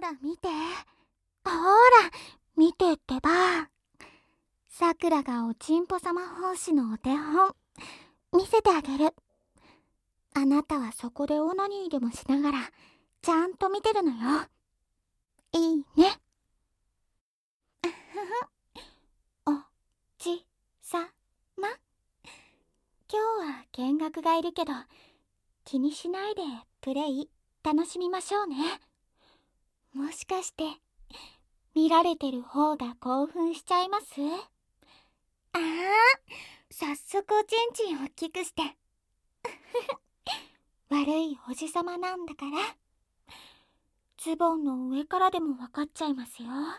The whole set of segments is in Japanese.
ら見て。ほら、見てってば。さくらがおちんぽ様奉仕のお手本、見せてあげる。あなたはそこでオナニーでもしながら、ちゃんと見てるのよ。いいね。おちさま。今日は見学がいるけど、気にしないでプレイ楽しみましょうね。もしかして見られてる方が興奮しちゃいます？ああ、早速おちんちん大きくして悪いおじさまなんだから、ズボンの上からでも分かっちゃいますよ。は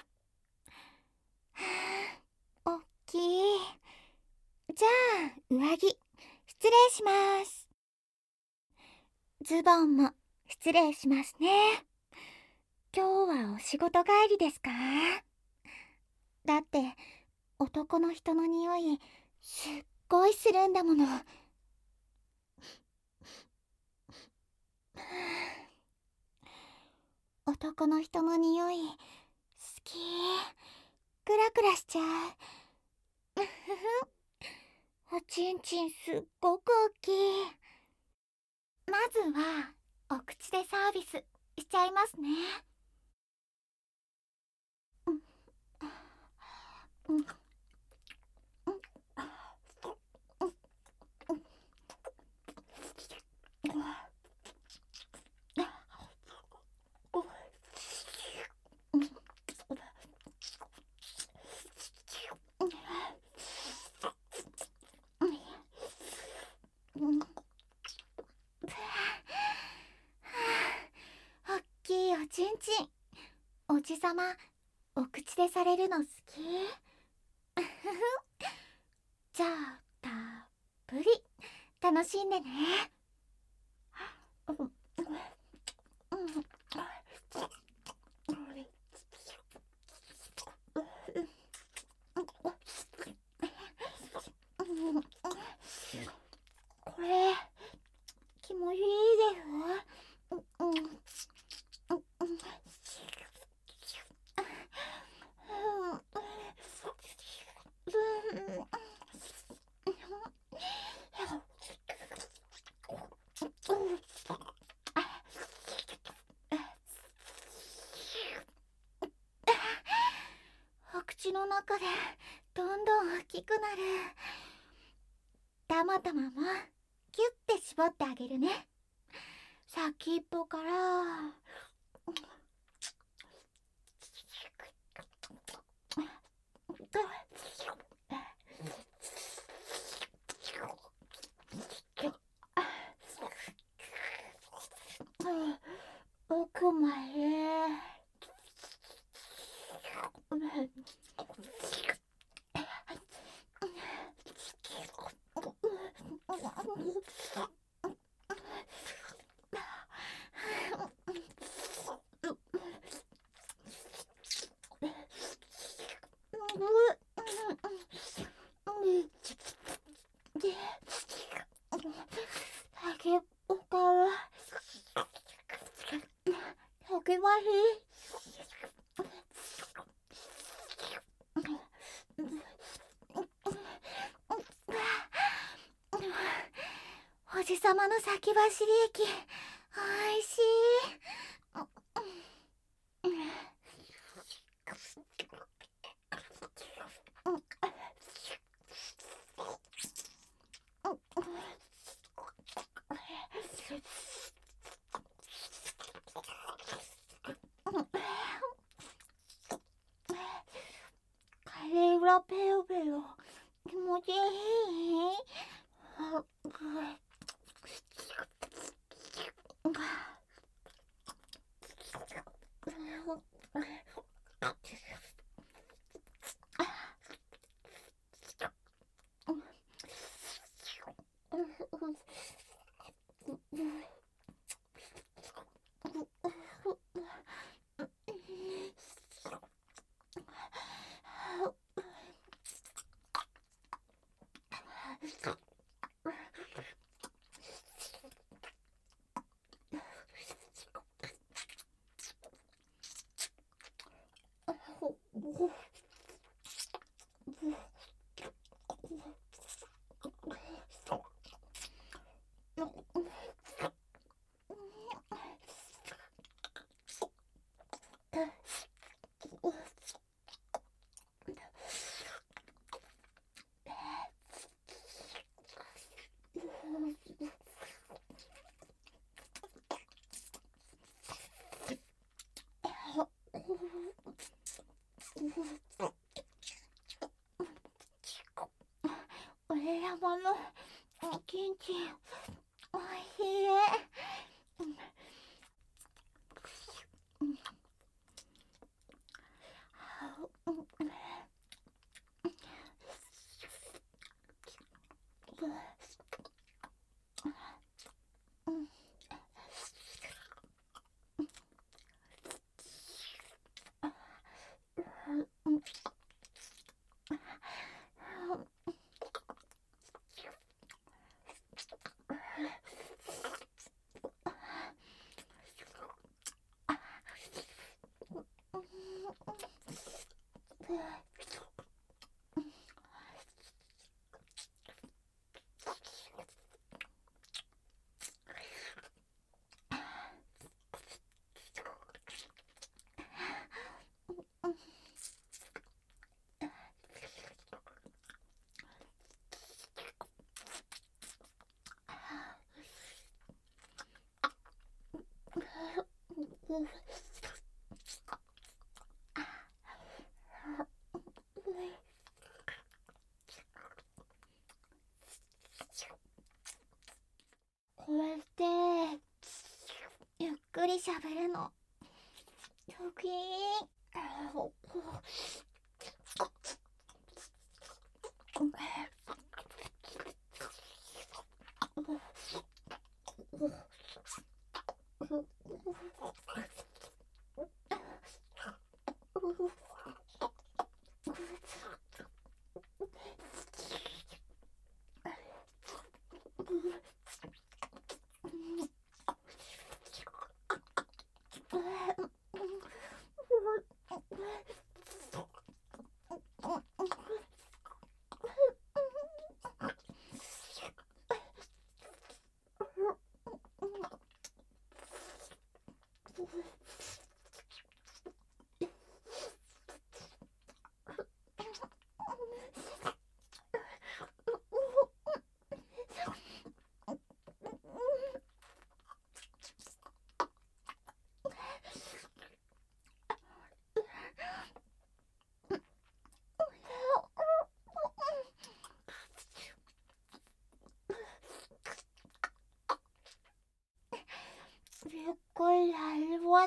あ、おっきい。じゃあ上着失礼します。ズボンも失礼しますね。今日はお仕事帰りですか？だって男の人の匂いすっごいするんだもの。男の人の匂い好き。クラクラしちゃう。おちんちんすっごく大きい。まずはお口でサービスしちゃいますね。おっきいおちんちん、おじさまお口でされるの好き？じゃあたっぷり楽しんでね。これ気持ちいいです。お口の中でどんどん大きくなる。たまたまもキュッて絞ってあげるね。先っぽから奥まで。先っぽから先まで。おじさまの先走り液おいしい。カレー裏ペロペロ気持ちいい。 俺山のキンチおいしい。これってゆっくりしゃべるの得意。ゆっくりやるわって。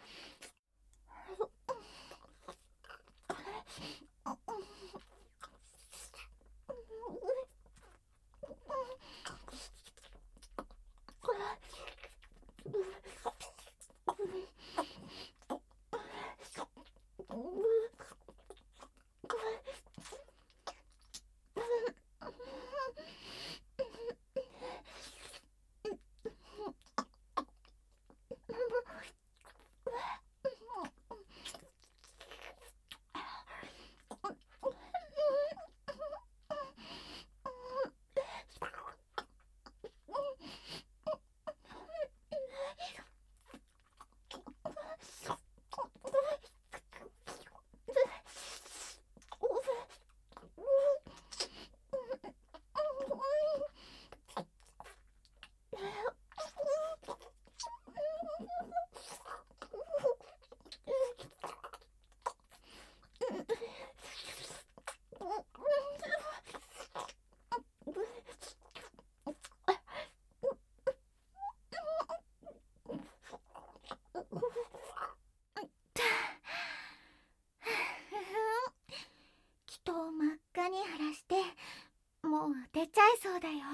人を真っ赤に晴らしてもう出ちゃいそうだよ。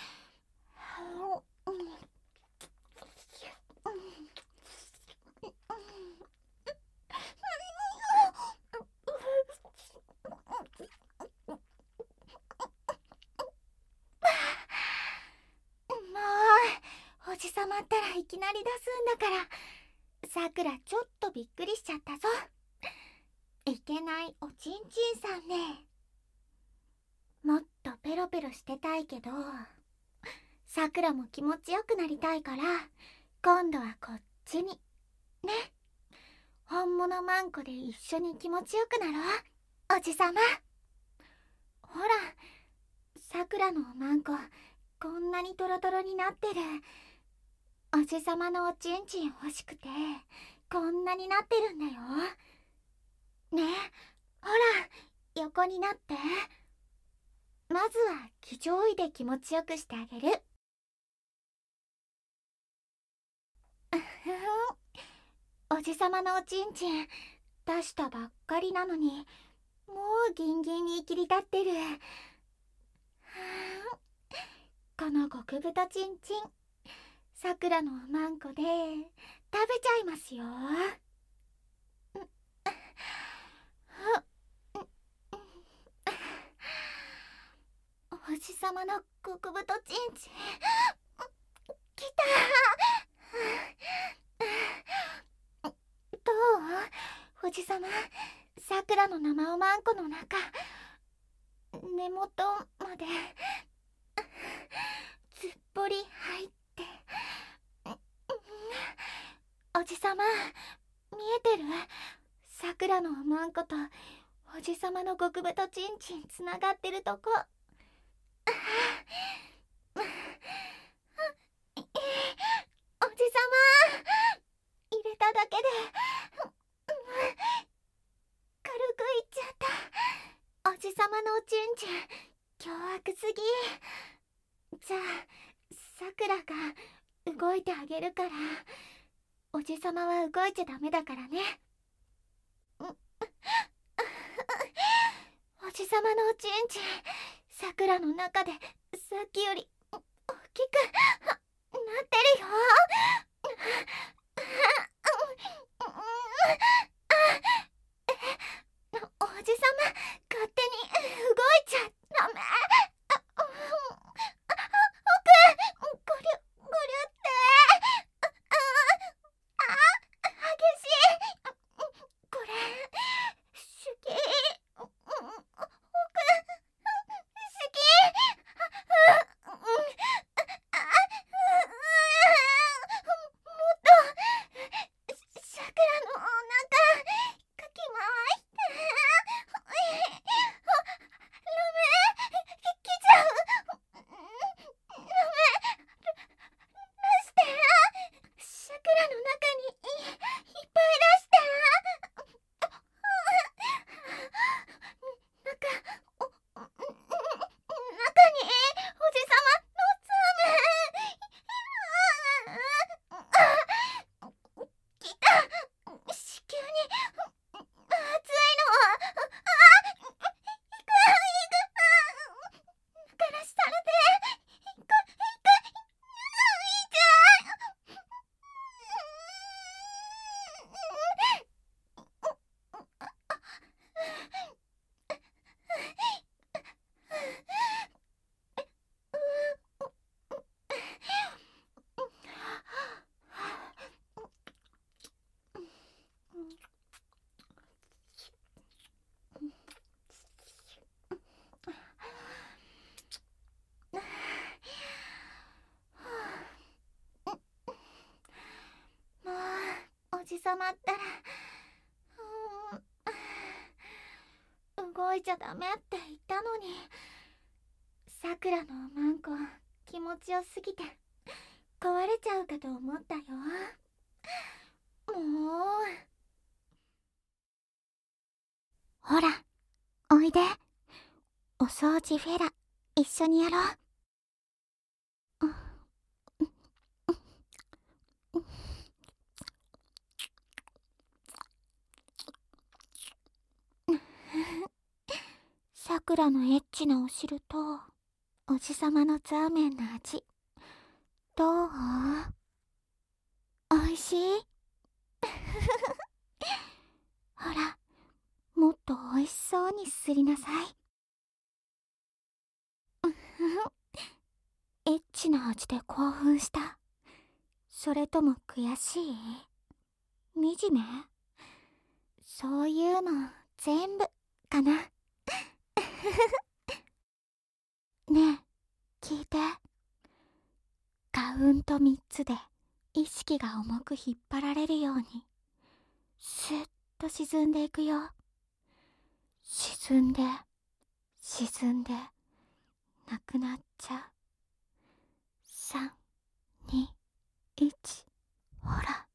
もうおじさまったらいきなり出すんだから。さくらちょっとびっくりしちゃったぞ。 いけないおちんちんさんね。もっとペロペロしてたいけど、さくらも気持ちよくなりたいから、今度はこっちにね。本物マンコで一緒に気持ちよくなろう、おじさま。ほら、さくらのマンコこんなにトロトロになってる。おじさまのおちんちん欲しくてこんなになってるんだよ。ねえ、ほら、横になって。まずは気上位で気持ちよくしてあげる。おじさまのおちんちん出したばっかりなのに、もうギンギンに切り立ってる。この極太ちんちん、さくらのマンコで食べちゃいますよ。おじさまの極太ちんちんきた。どう、おじさま。さくらの生おまんこの中、根元までずっぽり入って。おじさま、見えてる？さくらのおまんことおじさまの極太ちんちんつながってるとこ。おじさま、入れただけで軽くいっちゃった。おじさまのおちんちん凶悪すぎ。じゃあさくらが動いてあげるから、おじさまは動いちゃダメだからね。おじさまのおちんちん、さくらの中でさっきより大きくなってるよ。おじさま、勝手に動いちゃダメ。奥、ゴリュゴリュって激しい。これ手記、奥、手記、もっとさくらのお腹かき回して。ダメ、来ちゃう。ダメ、出して。さくらの中にいっぱい出して。中におじさまの爪。来た。子宮に熱いの。からしされていく。いちゃう。もうおじさまったら、動いちゃダメって言ったのに。さくらのおまんこ気持ちよすぎて壊れちゃうかと思ったよ。もう、ほら、おいで。お掃除フェラ一緒にやろう。さくらのエッチなお汁とおじさまのザーメンの味、どう？おいしい？ほら、もっとおいしそうにすりなさい。エッチな味で興奮した？それとも悔しい？惨め？そういうの全部かな。ねえ、聞いて。カウント3つで意識が重く引っ張られるようにスッと沈んでいくよ。沈んで沈んでなくなっちゃう。3、2、1、ほら。